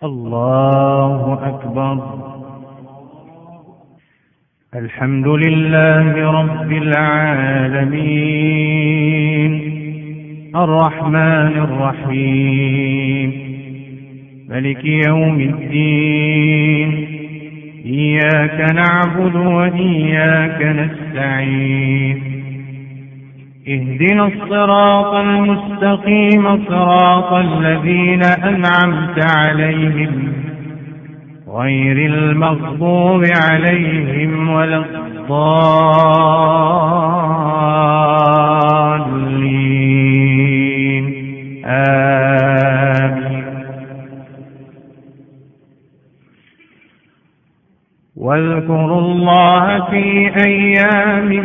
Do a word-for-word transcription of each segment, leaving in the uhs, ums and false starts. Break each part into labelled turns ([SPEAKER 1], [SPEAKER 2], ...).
[SPEAKER 1] الله أكبر. الحمد لله رب العالمين الرحمن الرحيم ملك يوم الدين إياك نعبد وإياك نستعين اهدنا الصراط المستقيم صراط الذين أنعمت عليهم غير المغضوب عليهم ولا الضالين آمين. واذكروا الله في أيام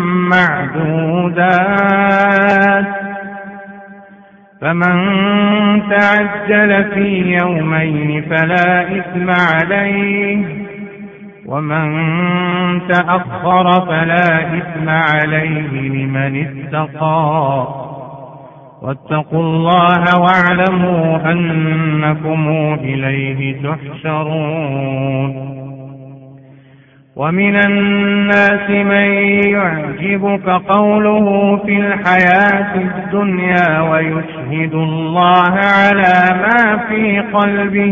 [SPEAKER 1] معدودات فمن تعجل في يومين فلا إثم عليه ومن تأخر فلا إثم عليه لمن اتقى واتقوا الله واعلموا أنكم إليه تحشرون. ومن الناس من يعجبك قوله في الحياة الدنيا ويشهد الله على ما في قلبه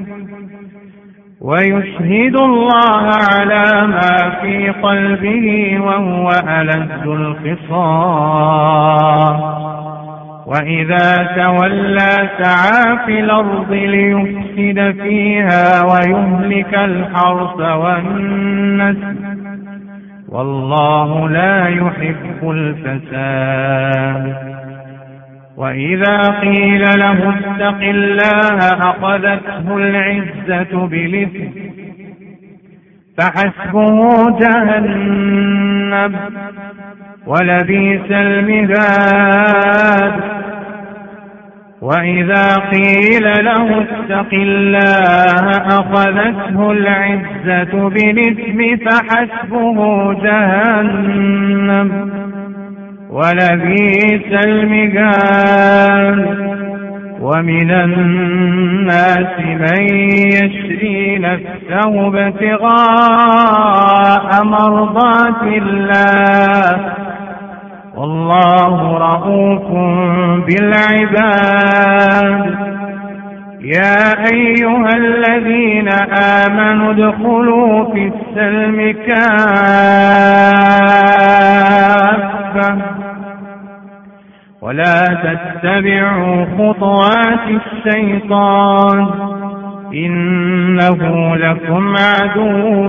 [SPEAKER 1] ويشهد الله على ما في قلبه وهو ألد الخصام وإذا تولى سعى في الأرض ليفسد فيها ويهلك الحرث والنسل والله لا يحب الفساد. وإذا قيل له اتق الله أخذته العزة بالإثم فحسبه جهنم ولبئس المهاد. وإذا قيل له اتق الله أخذته العزة بالإثم فحسبه جهنم ولبئس المهاد. ومن الناس من يشري نفسه ابتغاء مرضات الله والله رؤوف بالعباد. يا أيها الذين آمنوا ادخلوا في السلم كافة ولا تتبعوا خطوات الشيطان إنه لكم عدو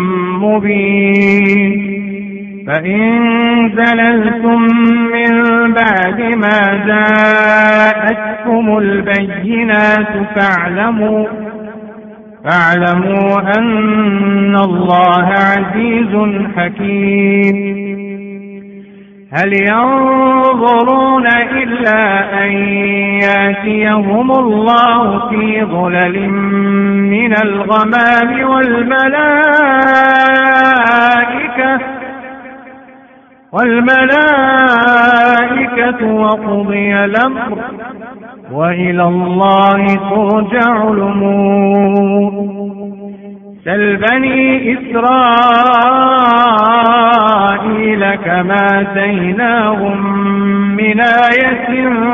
[SPEAKER 1] مبين. فإن زللتم من بعد ما جاءتكم البينات فاعلموا فاعلموا أن الله عزيز حكيم. هل ينظرون إلا أن يأتيهم الله في ظلل من الغمام والملائكة والملائكة وقضي الأمر وإلى الله ترجع الأمور. سل بني إسرائيل كما آتيناهم من آية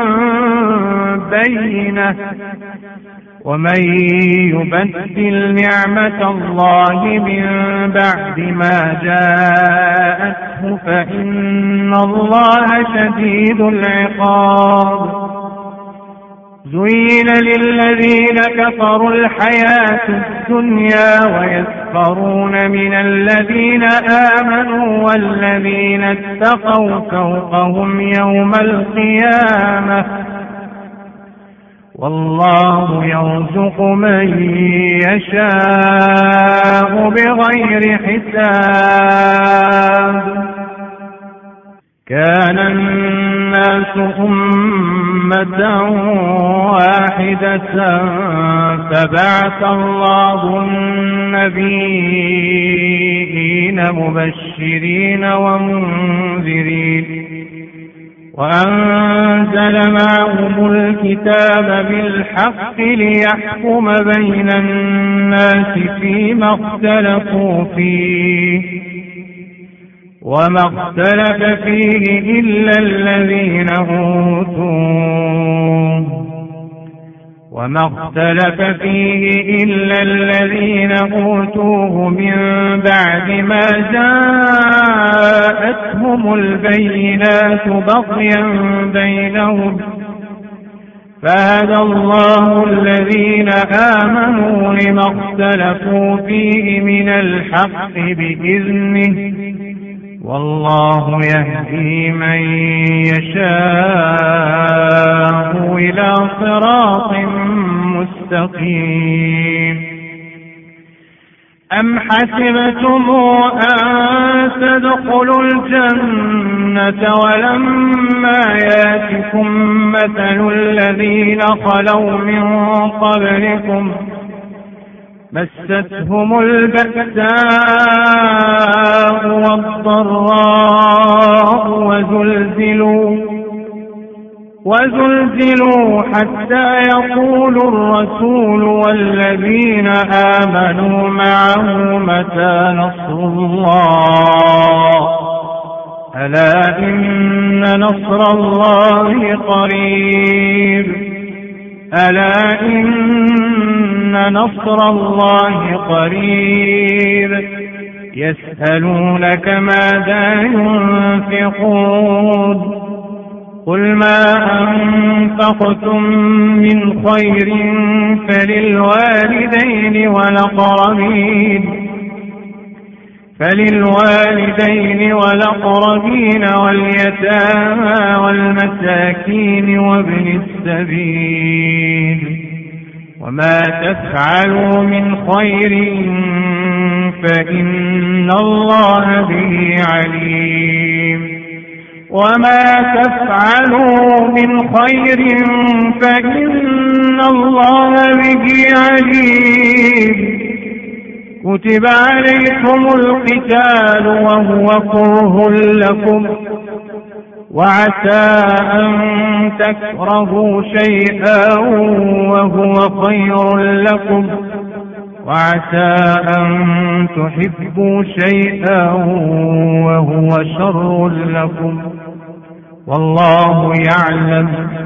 [SPEAKER 1] بينة ومن يبدل نعمة الله من بعد ما جاءته فإن الله شديد العقاب. زين للذين كفروا الحياة الدنيا ويسخرون من الذين آمنوا والذين اتقوا فوقهم يوم القيامة والله يرزق من يشاء بغير حساب. كان الناس أمة واحدة فبعث الله النبيين مبشرين ومنذرين وأنزل معهم الكتاب بالحق ليحكم بين الناس فيما اختلفوا فيه وما اختلف فيه إلا الذين أوتوه وما اختلف فيه إلا الذين أوتوه من بعد ما جاءتهم البينات بغيا بينهم فهدى الله الذين آمنوا لما اختلفوا فيه من الحق بإذنه والله يهدي من يشاء إلى صراط مستقيم. أم حسبتم أن تدخلوا الجنة ولما ياتكم مثل الذين خلوا من قبلكم مستهم البأساء والضراء وزلزلوا وزلزلوا حتى يقول الرسول والذين آمنوا معه متى نصر الله ألا إن نصر الله قريب ألا إن نصر الله قريب. يسألونك ماذا ينفقون قل ما أنفقتم من خير فللوالدين والأقربين فللوالدين والأقربين واليتامى والمساكين وابن السبيل وما تفعلوا من خير فإن الله به عليم وما تفعلوا من خير فإن الله به عليم. كتب عليكم القتال وهو كره لكم وعسى أن تكرهوا شيئا وهو خير لكم وعسى أن تحبوا شيئا وهو شر لكم والله يعلم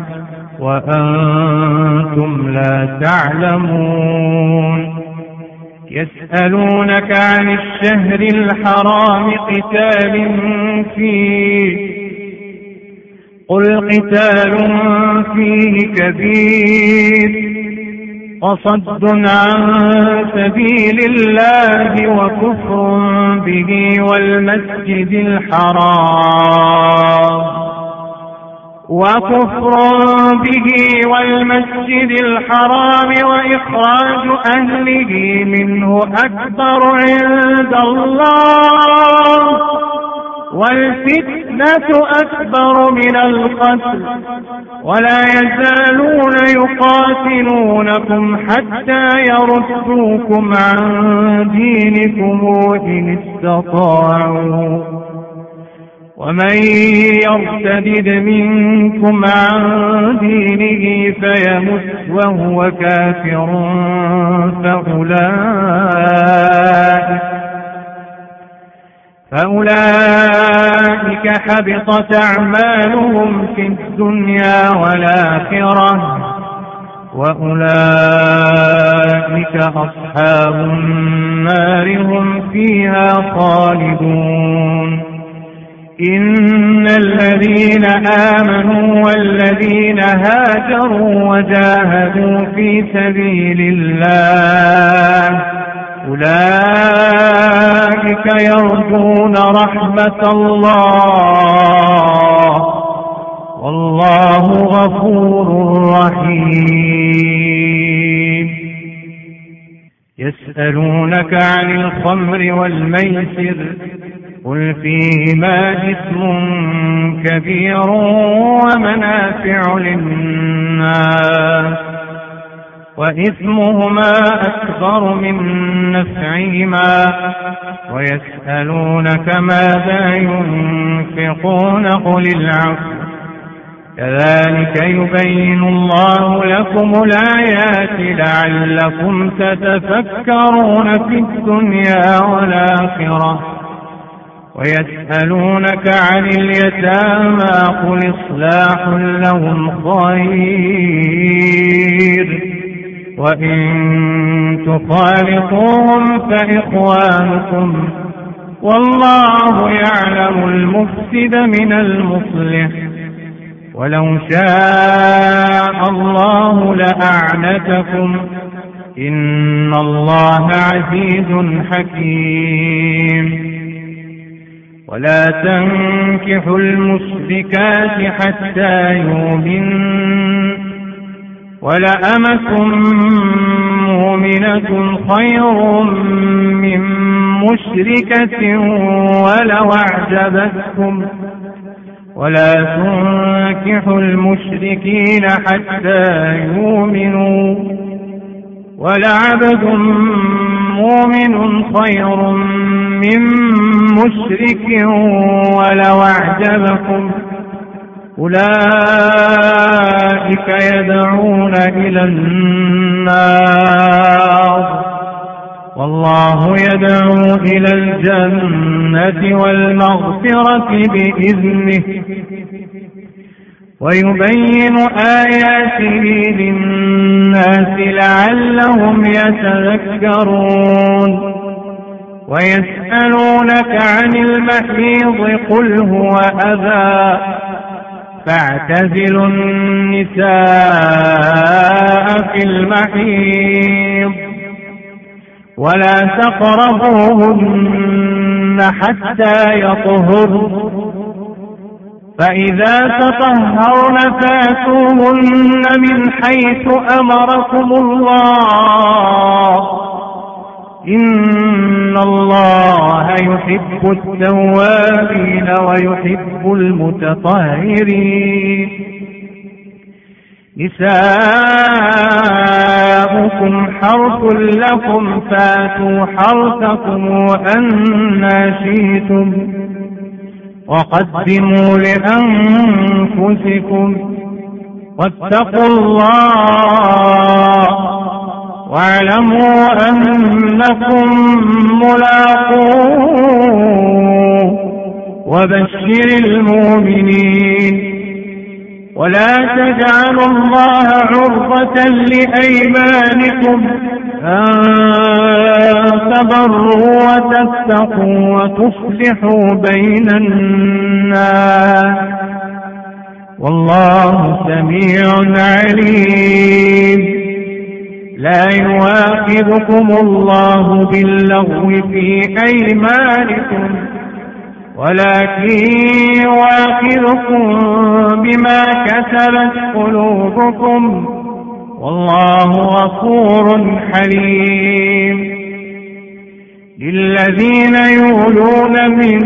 [SPEAKER 1] وأنتم لا تعلمون. يسألونك عن الشهر الحرام قتال فيه قل قتال فيه كبير وصد عن سبيل الله وكفر به والمسجد الحرام وكفر به والمسجد الحرام وإخراج أهله منه أكبر عند الله والفتنة أكبر من القتل ولا يزالون يقاتلونكم حتى يردوكم عن دينكم إن استطاعوا ومن يرتد منكم عن دينه فيمت وهو كافر فأولئك فأولئك حبطت أعمالهم في الدنيا والآخرة وأولئك أصحاب النار هم فيها خالدون. إن الذين آمنوا والذين هاجروا وجاهدوا في سبيل الله أولئك يرجون رحمة الله والله غفور رحيم. يسألونك عن الخمر والميسر قل فيهما إثم كبير ومنافع للناس وإثمهما أكبر من نفعهما ويسألونك ماذا ينفقون قل العفو كذلك يبين الله لكم الآيات لعلكم تتفكرون في الدنيا والآخرة. ويسألونك عن اليتامى قل إصلاح لهم خير وإن تخالطوهم فإخوانكم والله يعلم المفسد من المصلح ولو شاء الله لأعنتكم إن الله عزيز حكيم. ولا تنكحوا المشركات حتى يؤمنن ولأمة مؤمنة خير من مشركة ولو أعجبتكم ولا تنكحوا المشركين حتى يؤمنوا ولعبد مؤمن خير من مشرك ولو أعجبكم أولئك يدعون إلى النار والله يدعو إلى الجنة والمغفرة بإذنه ويبين آياته للناس لعلهم يتذكرون. ويسألونك عن المحيض قل هو أذى فاعتزلوا النساء في المحيض ولا تقربوهن حتى يطهرن فإذا تطهرن فاتوهن من حيث أمركم الله إن الله يحب التوابين ويحب المتطهرين. نساؤكم حرث لكم فاتوا حرثكم وأنى شئتم وقدموا لأنفسكم واتقوا الله واعلموا أنكم ملاقوه وبشر المؤمنين. ولا تجعلوا الله عرضة لأيمانكم أن تبروا وتتقوا وتصلحوا بين الناس والله سميع عليم. لا يؤاخذكم الله باللغو في أيمانكم ولكن يؤاخذكم بما كسبت قلوبكم والله غفور حليم. للذين يولون من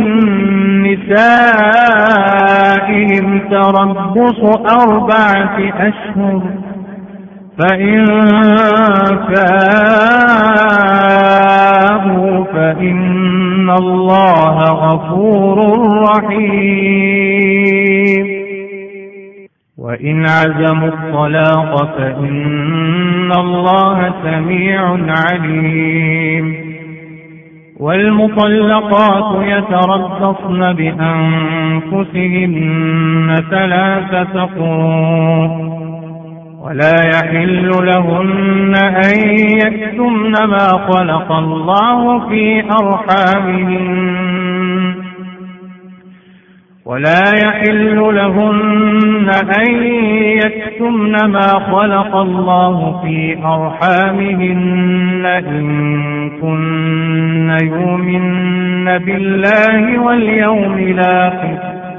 [SPEAKER 1] نسائهم تربص أربعة أشهر فإن فاءوا فإن الله غفور رحيم. وإن عزموا الطلاق فإن الله سميع عليم. والمطلقات يتربصن بأنفسهن ثلاثة قروء ولا يحل لهن أن يكتمن ما خلق الله في أرحامهن ولا يحل لهن أن يكتمن ما خلق الله في أرحامهن إن كن يؤمن بالله واليوم الآخر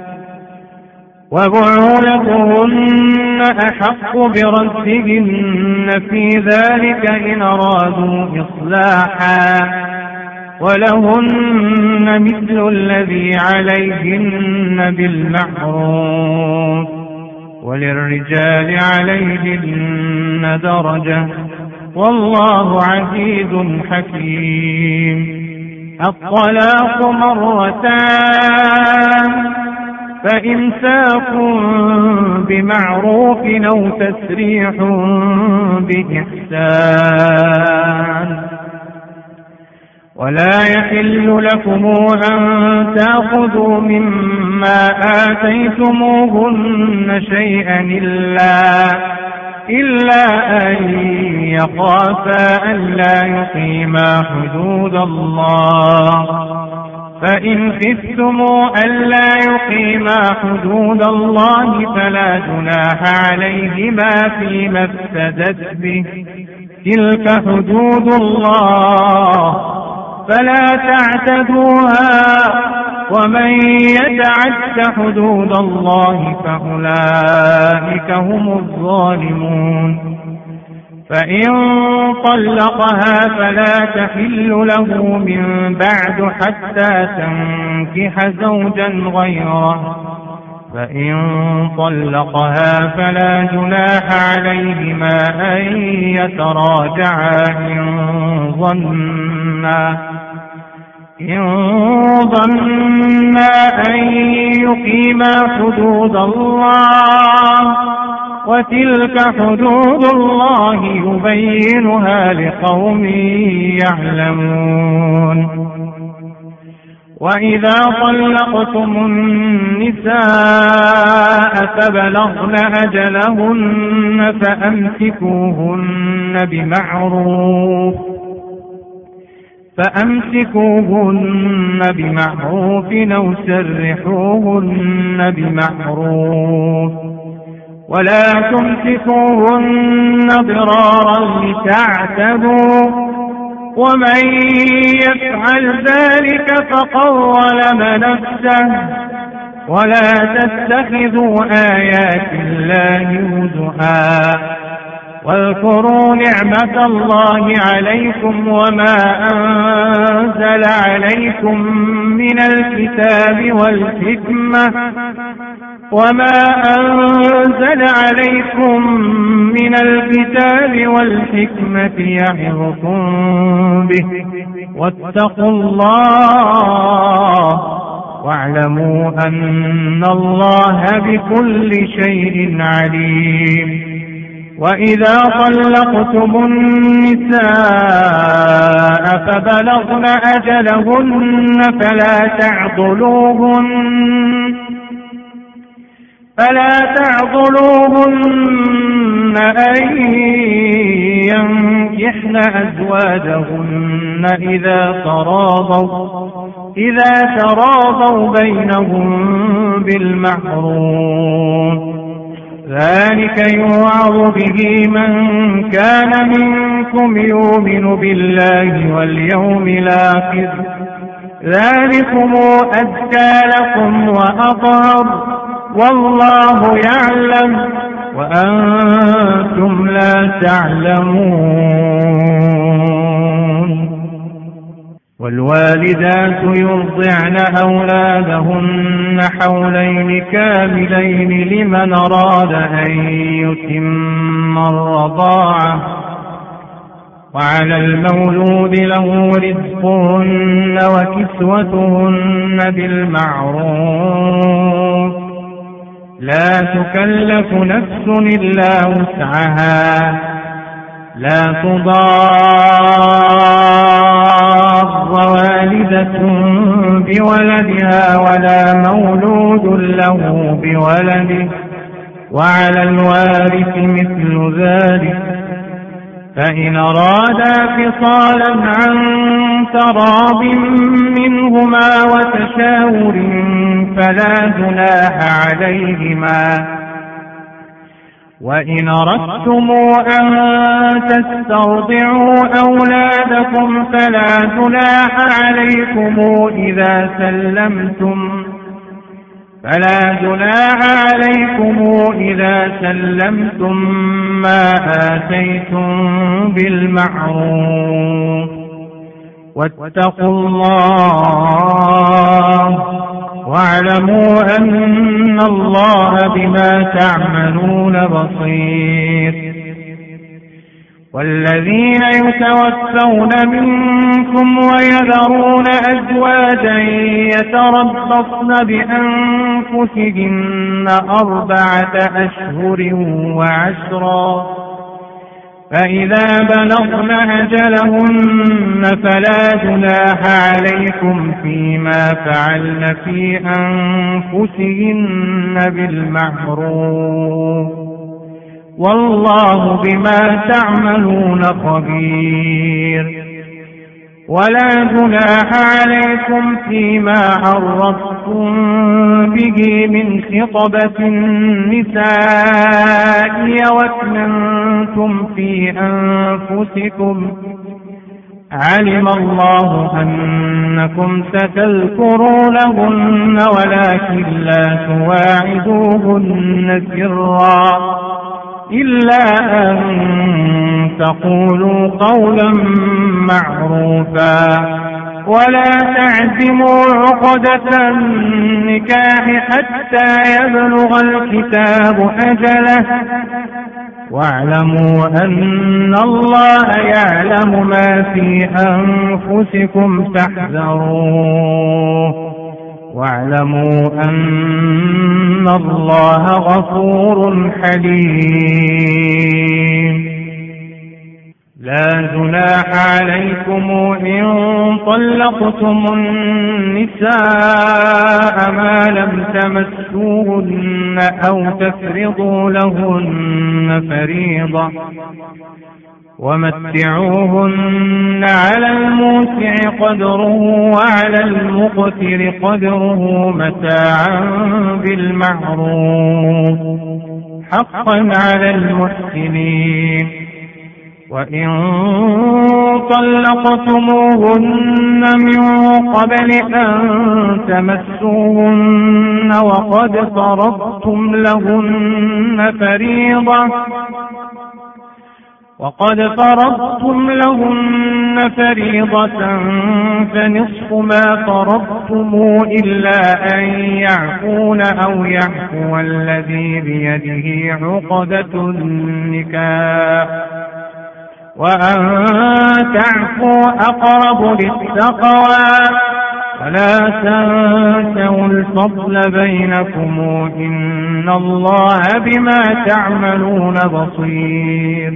[SPEAKER 1] وبعولتهن أحق بردهن في ذلك إن أرادوا إصلاحا ولهن مثل الذي عليهن بالمعروف وللرجال عليهن درجة والله عزيز حكيم. الطلاق مرتان فإمساك بمعروف أو تسريح بإحسان. ولا يحل لكم أن تأخذوا مما آتيتموهن شيئا إلا إلا أن يخافا ألا يقيما حدود الله، فإن خفتم ألا يقيما حدود الله فلا جناح عليهما فيما افتدت به، تلك حدود الله فلا تعتدوها، ومن يتعد حدود الله فأولئك هم الظالمون. فإن طلقها فلا تحل له من بعد حتى تنكح زوجا غيره، فإن طلقها فلا جناح عليهما أن يتراجعا إن ظنا إن ظنا أن يقيما حدود الله، وتلك حدود الله يبينها لقوم يعلمون. وإذا طلقتم النساء فبلغن أجلهن فأمسكوهن بمعروف فأمسكوهن بمعروف أو سرحوهن بمعروف، ولا تمسكوهن ضرارا لتعتدوا، ومن يفعل ذلك فقد ظلم نفسه. ولا تتخذوا آيات الله هزوا، واذكروا نعمة الله عليكم وما أنزل عليكم من الكتاب والحكمة وما أنزل عليكم من الكتاب والحكمة يعظكم به، واتقوا الله واعلموا أن الله بكل شيء عليم. وإذا طلقتم النساء فبلغن أجلهن فلا تعضلوهن فلا تعضلوهن أن ينكحن أزواجهن إذا تراضوا إذا تراضوا بينهم بالمعروف، ذلك يوعظ به من كان منكم يؤمن بالله واليوم الآخر، ذلكم أزكى لكم وأطهر، والله يعلم وأنتم لا تعلمون. والوالدات يرضعن أولادهن حولين كاملين لمن أراد أن يتم الرضاعة، وعلى المولود له رزقهن وكسوتهن بالمعروف، لا تكلف نفس إلا وسعها، لا تضار والدة بولدها ولا مولود له بولده، وعلى الوارث مثل ذلك، فإن أرادا فصالا عن تراض منهما وتشاور فلا جناح عليهما. وإن أردتم أن تسترضعوا أولادكم فلا جناح عليكم إذا سلمتم فلا جناح عليكم إذا سلمتم ما آتيتم بالمعروف، واتقوا الله واعلموا أن الله بما تعملون بصير. والذين يتوفون منكم ويذرون أزواجا يتربصن بأنفسهن أربعة أشهر وعشرا فإذا بلغن أجلهن فلا جناح عليكم فيما فعلن في أنفسهن بالمعروف والله بما تعملون خبير. ولا جناح عليكم فيما عرضتم به من خطبة النساء وأكننتم في أنفسكم علم الله أنكم ستذكرونهن ولكن لا تواعدوهن سرا إلا أن تقولوا قولا معروفا ولا تعزموا عقدة النكاح حتى يبلغ الكتاب أجله واعلموا أن الله يعلم ما في أنفسكم فاحذروه واعلموا أن الله غفور حليم. لا جناح عليكم إن طلقتم النساء ما لم تمسوهن أو تفرضوا لهن فريضة ومتعوهن على الموسع قدره وعلى المقتر قدره متاعا بالمعروف حقا على المحسنين. وإن طلقتموهن من قبل أن تمسوهن وقد فرضتم لهن فريضة وقد فرضتم لهن فريضة فنصف ما فرضتم إلا أن يعفون أو يعفو الذي بيده عقدة النكاح وأن تعفوا أقرب للتقوى ولا تنسوا الفضل بينكم إن الله بما تعملون بصير.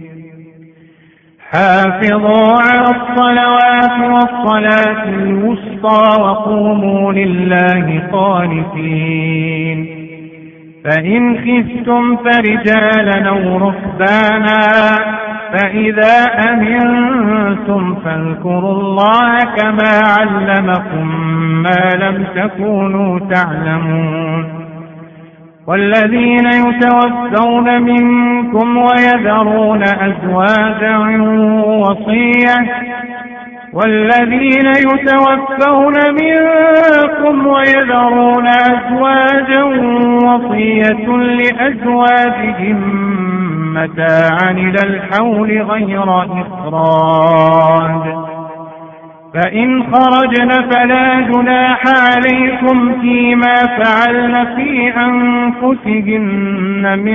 [SPEAKER 1] حافظوا على الصلوات والصلاة الوسطى وقوموا لله قانتين. فإن خفتم فرجالا أو ركبانا فإذا أمنتم فاذكروا الله كما علمكم ما لم تكونوا تعلمون. والذين يتوفون منكم ويذرون أزواجا وصية والذين يتوفون منكم ويذرون أزواجا وصية لأزواجهم متاعا إلى الحول غير إخراج فإن خرجن فلا جناح عليكم فيما فعلن في أنفسهن من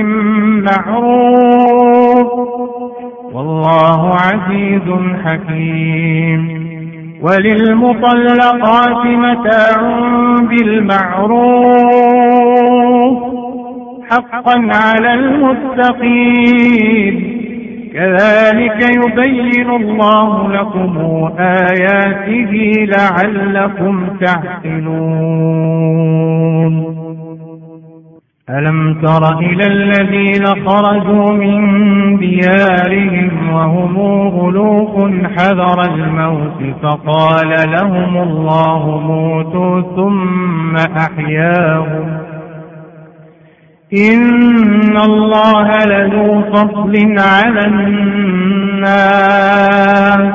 [SPEAKER 1] معروف والله عزيز حكيم. وللمطلقات متاع بالمعروف حقا على المتقين كذلك يبين الله لكم آياته لعلكم تعقلون. ألم تر إلى الذين خرجوا من ديارهم وهم ألوف حذر الموت فقال لهم الله موتوا ثم أحياهم إن الله لذو فضل على الناس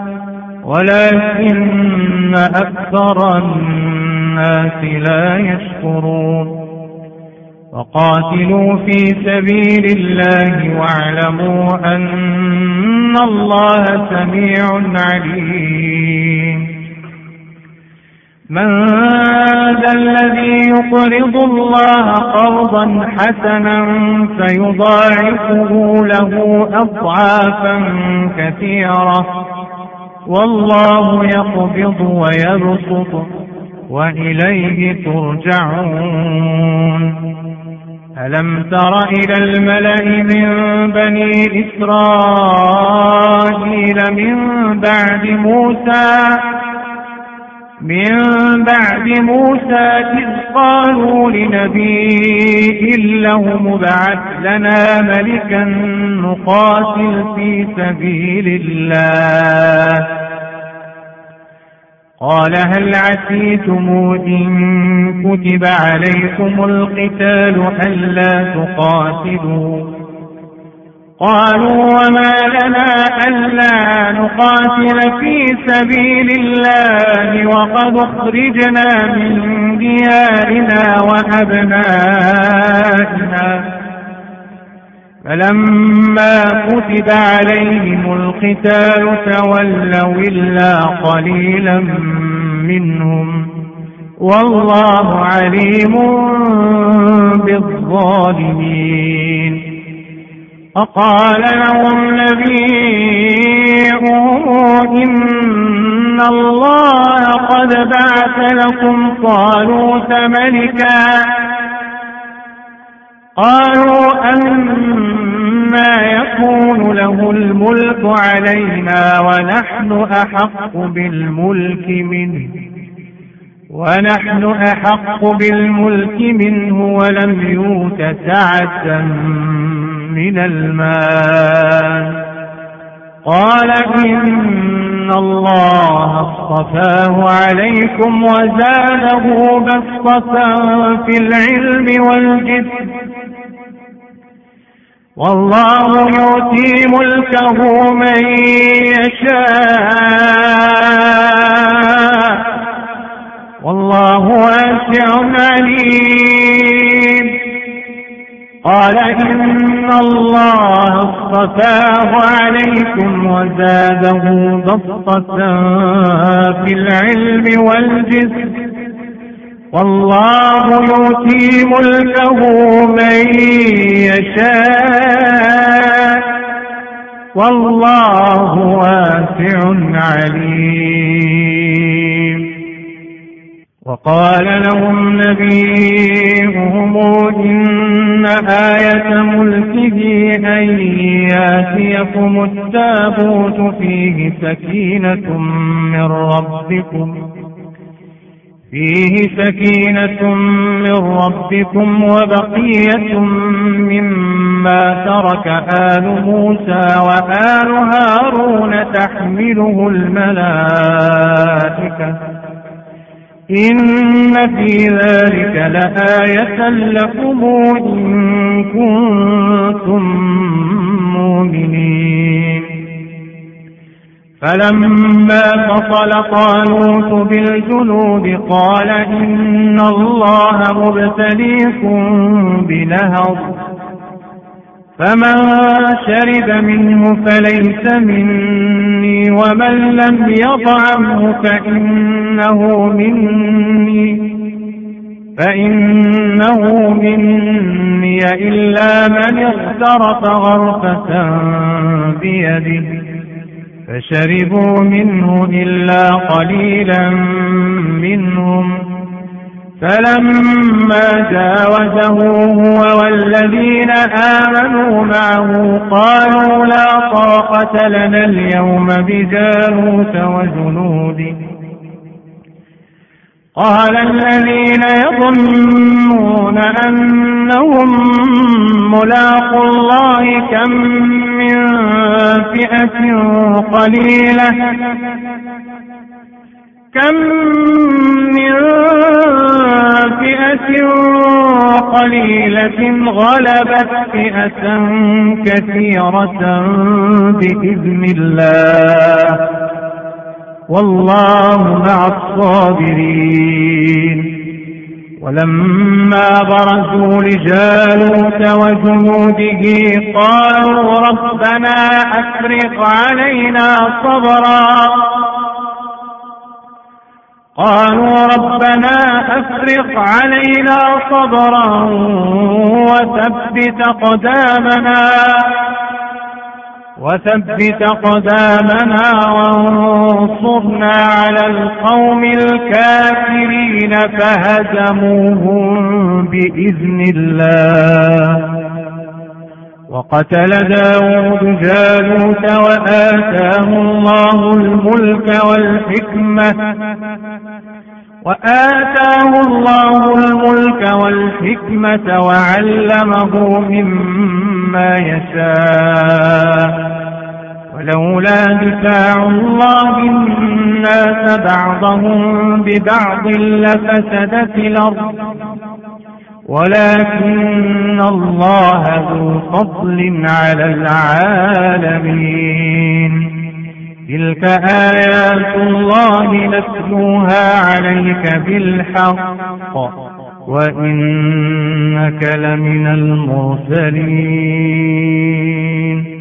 [SPEAKER 1] ولكن أكثر الناس لا يشكرون. وقاتلوا في سبيل الله واعلموا أن الله سميع عليم. من ذا الذي يقرض الله قرضا حسنا فيضاعفه له أضعافا كثيرة والله يقبض ويبسط وإليه ترجعون. ألم تر إلى الملأ من بني إسرائيل من بعد موسى من بعد موسى إذ قالوا لنبي له مبعث لنا ملكا نقاتل في سبيل الله قال هل عسيتم إن كتب عليكم القتال ألا تقاتلوا قالوا وما لنا ألا نقاتل في سبيل الله وقد اخرجنا من ديارنا وأبنائنا فلما كتب عليهم القتال تولوا إلا قليلا منهم والله عليم بالظالمين. فقال لهم نبيهم إن الله قد بعث لكم طالوت ملكا قالوا أنى يكون له الملك علينا ونحن أحق بالملك منه ونحن أحق بالملك منه ولم يؤت سعة من المال قال إن الله اصطفاه عليكم وزاده بسطة في العلم والجسم والله يؤتي ملكه من يشاء والله واسع عليم. قال إن الله اصطفاه عليكم وزاده بسطة في العلم والجسم والله يؤتي ملكه من يشاء والله واسع عليم. وقال لهم نبيهم إن آية ملكه أن يأتيكم التابوت فيه سكينة من ربكم فيه سكينة من ربكم وبقية مما ترك آل موسى وآل هارون تحمله الملائكة إن في ذلك لآية لكم إن كنتم مؤمنين. فلما فصل طالوت بالجنود قال إن الله مبتليكم بنهر فمن شرب منه فليس مني ومن لم يطعمه فإنه مني فإنه مني إلا من اغترف غرفة بيده فشربوا منه إلا قليلا منهم فلما جاوزه هو والذين آمنوا معه قالوا لا طاقة لنا اليوم بجالوت وجنوده قال الذين يظنون أنهم ملاقو الله كم من فئة قليلة كم من فئة قليلة غلبت فئة كثيرة بإذن الله والله مع الصابرين. ولما برزوا لجالوت وجنوده قالوا ربنا أفرغ علينا صبرا قالوا ربنا أفرغ علينا صبرا وثبت قدامنا وثبت قدامنا وانصرنا على القوم الكافرين فهزموهم بإذن الله. وقتل داود جالوت وآتاه الله الملك والحكمة وآتاه الله الملك والحكمة وعلمه مما يشاء ولولا دفاع الله الناس بعضهم ببعض لفسدت الأرض ولكن الله ذو فضل على العالمين. تلك آيات الله نتلوها عليك بالحق وإنك لمن المرسلين.